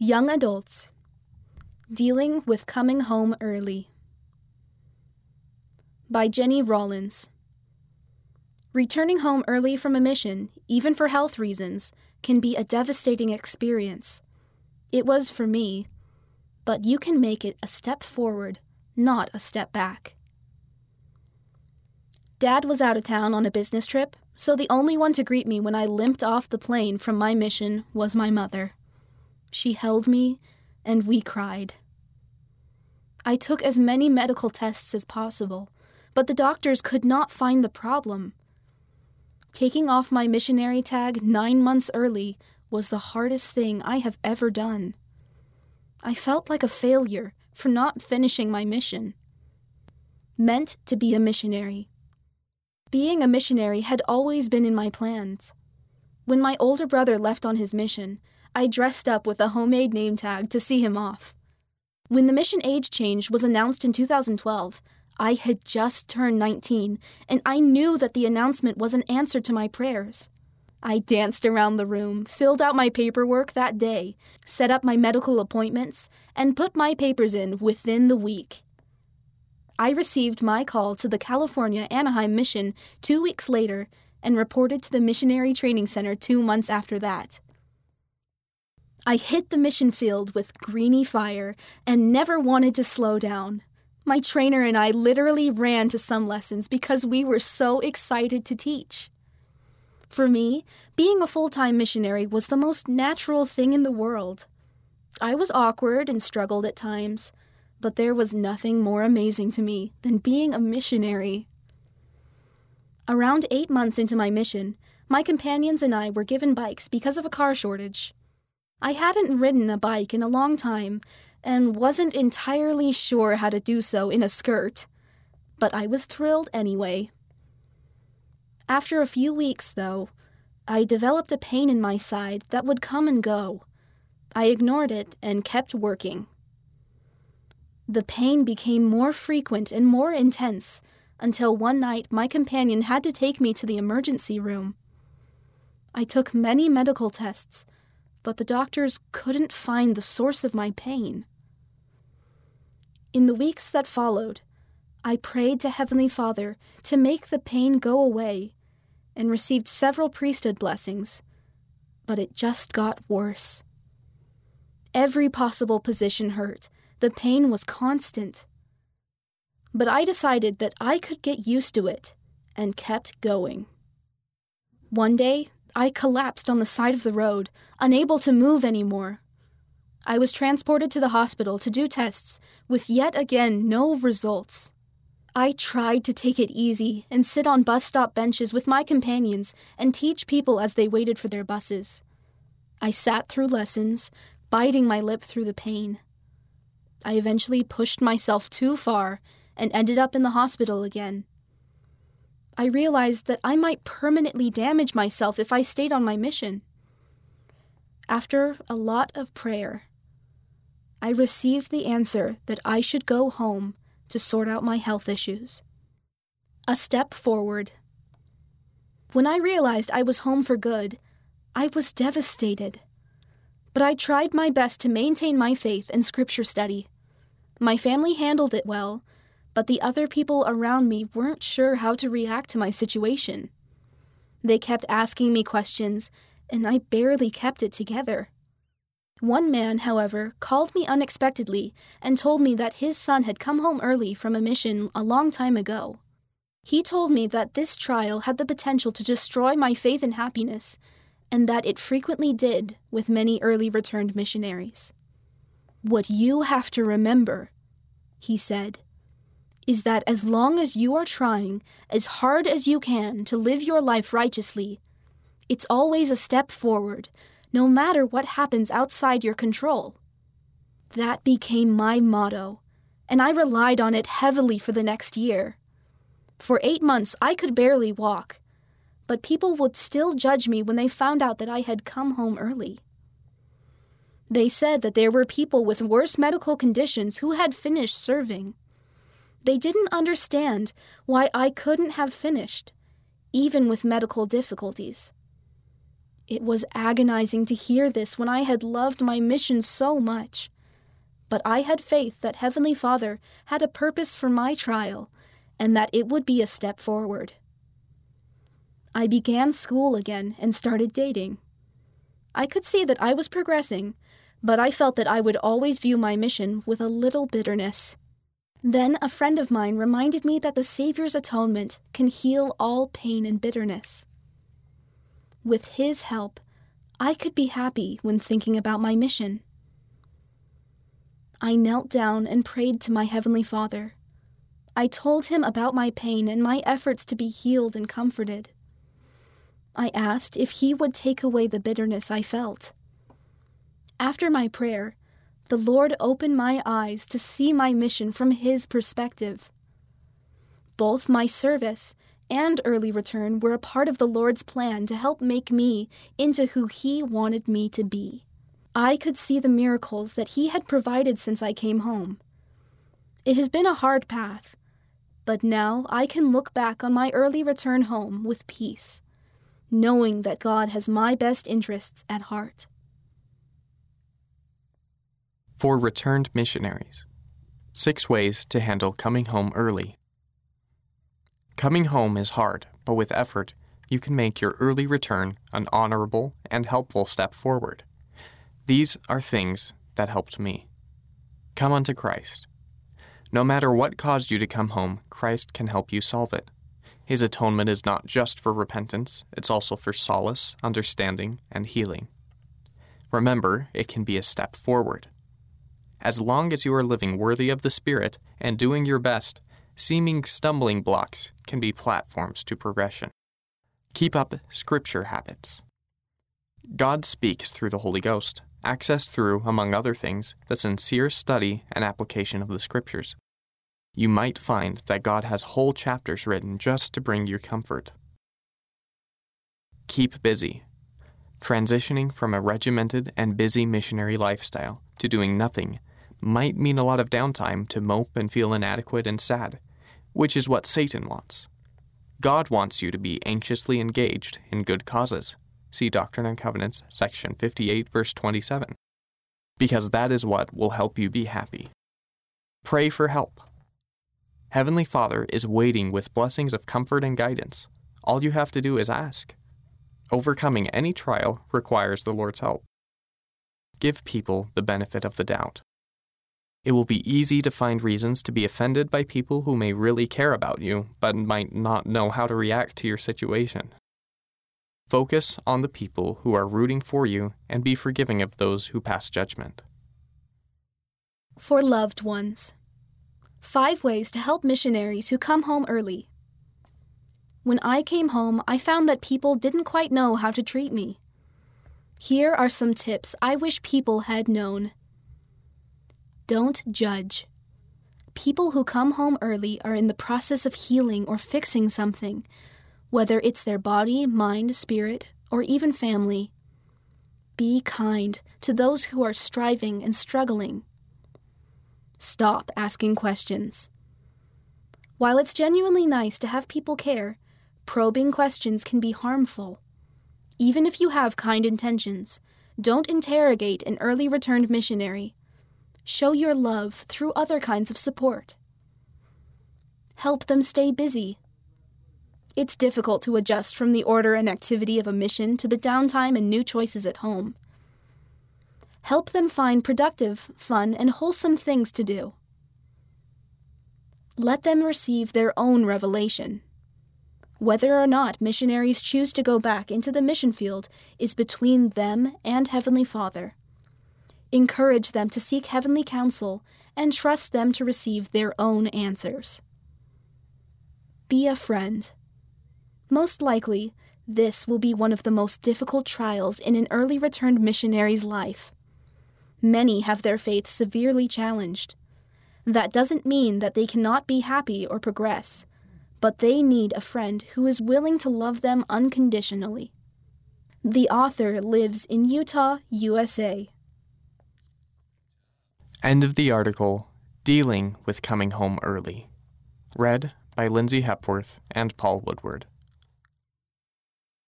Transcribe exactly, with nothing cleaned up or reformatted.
Young Adults. Dealing with Coming Home Early. By Jenny Rollins. Returning home early from a mission, even for health reasons, can be a devastating experience. It was for me, but you can make it a step forward, not a step back. Dad was out of town on a business trip, so the only one to greet me when I limped off the plane from my mission was my mother. She held me, and we cried. I took as many medical tests as possible, but the doctors could not find the problem. Taking off my missionary tag nine months early was the hardest thing I have ever done. I felt like a failure for not finishing my mission. Meant to be a missionary. Being a missionary had always been in my plans. When my older brother left on his mission, I dressed up with a homemade name tag to see him off. When the mission age change was announced in two thousand twelve, I had just turned nineteen, and I knew that the announcement was an answer to my prayers. I danced around the room, filled out my paperwork that day, set up my medical appointments, and put my papers in within the week. I received my call to the California Anaheim mission two weeks later and reported to the Missionary Training Center two months after that. I hit the mission field with greeny fire and never wanted to slow down. My trainer and I literally ran to some lessons because we were so excited to teach. For me, being a full-time missionary was the most natural thing in the world. I was awkward and struggled at times, but there was nothing more amazing to me than being a missionary. Around eight months into my mission, my companions and I were given bikes because of a car shortage. I hadn't ridden a bike in a long time and wasn't entirely sure how to do so in a skirt, but I was thrilled anyway. After a few weeks, though, I developed a pain in my side that would come and go. I ignored it and kept working. The pain became more frequent and more intense until one night my companion had to take me to the emergency room. I took many medical tests, but the doctors couldn't find the source of my pain. In the weeks that followed, I prayed to Heavenly Father to make the pain go away and received several priesthood blessings, but it just got worse. Every possible position hurt. The pain was constant. But I decided that I could get used to it and kept going. One day, I collapsed on the side of the road, unable to move anymore. I was transported to the hospital to do tests, with yet again no results. I tried to take it easy and sit on bus stop benches with my companions and teach people as they waited for their buses. I sat through lessons, biting my lip through the pain. I eventually pushed myself too far and ended up in the hospital again. I realized that I might permanently damage myself if I stayed on my mission. After a lot of prayer, I received the answer that I should go home to sort out my health issues. A step forward. When I realized I was home for good, I was devastated. But I tried my best to maintain my faith and scripture study. My family handled it well, but the other people around me weren't sure how to react to my situation. They kept asking me questions, and I barely kept it together. One man, however, called me unexpectedly and told me that his son had come home early from a mission a long time ago. He told me that this trial had the potential to destroy my faith and happiness, and that it frequently did with many early returned missionaries. What you have to remember, he said, is that as long as you are trying as hard as you can to live your life righteously, it's always a step forward, no matter what happens outside your control. That became my motto, and I relied on it heavily for the next year. For eight months, I could barely walk, but people would still judge me when they found out that I had come home early. They said that there were people with worse medical conditions who had finished serving. They didn't understand why I couldn't have finished, even with medical difficulties. It was agonizing to hear this when I had loved my mission so much. But I had faith that Heavenly Father had a purpose for my trial, and that it would be a step forward. I began school again and started dating. I could see that I was progressing, but I felt that I would always view my mission with a little bitterness. Then a friend of mine reminded me that the Savior's atonement can heal all pain and bitterness. With His help, I could be happy when thinking about my mission. I knelt down and prayed to my Heavenly Father. I told Him about my pain and my efforts to be healed and comforted. I asked if He would take away the bitterness I felt. After my prayer, the Lord opened my eyes to see my mission from His perspective. Both my service and early return were a part of the Lord's plan to help make me into who He wanted me to be. I could see the miracles that He had provided since I came home. It has been a hard path, but now I can look back on my early return home with peace, knowing that God has my best interests at heart. For returned missionaries, six ways to handle coming home early. Coming home is hard, but with effort, you can make your early return an honorable and helpful step forward. These are things that helped me. Come unto Christ. No matter what caused you to come home, Christ can help you solve it. His atonement is not just for repentance, it's also for solace, understanding, and healing. Remember, it can be a step forward. As long as you are living worthy of the Spirit and doing your best, seeming stumbling blocks can be platforms to progression. Keep up Scripture habits. God speaks through the Holy Ghost, accessed through, among other things, the sincere study and application of the Scriptures. You might find that God has whole chapters written just to bring you comfort. Keep busy. Transitioning from a regimented and busy missionary lifestyle to doing nothing might mean a lot of downtime to mope and feel inadequate and sad, which is what Satan wants. God wants you to be anxiously engaged in good causes. See Doctrine and Covenants, section fifty-eight, verse twenty-seven. Because that is what will help you be happy. Pray for help. Heavenly Father is waiting with blessings of comfort and guidance. All you have to do is ask. Overcoming any trial requires the Lord's help. Give people the benefit of the doubt. It will be easy to find reasons to be offended by people who may really care about you, but might not know how to react to your situation. Focus on the people who are rooting for you and be forgiving of those who pass judgment. For loved ones. Five ways to help missionaries who come home early. When I came home, I found that people didn't quite know how to treat me. Here are some tips I wish people had known. Don't judge. People who come home early are in the process of healing or fixing something, whether it's their body, mind, spirit, or even family. Be kind to those who are striving and struggling. Stop asking questions. While it's genuinely nice to have people care, probing questions can be harmful. Even if you have kind intentions, don't interrogate an early returned missionary. Show your love through other kinds of support. Help them stay busy. It's difficult to adjust from the order and activity of a mission to the downtime and new choices at home. Help them find productive, fun, and wholesome things to do. Let them receive their own revelation. Whether or not missionaries choose to go back into the mission field is between them and Heavenly Father. Encourage them to seek heavenly counsel and trust them to receive their own answers. Be a friend. Most likely, this will be one of the most difficult trials in an early returned missionary's life. Many have their faith severely challenged. That doesn't mean that they cannot be happy or progress, but they need a friend who is willing to love them unconditionally. The author lives in Utah, U S A. End of the article, Dealing with Coming Home Early. Read by Lindsay Hepworth and Paul Woodward.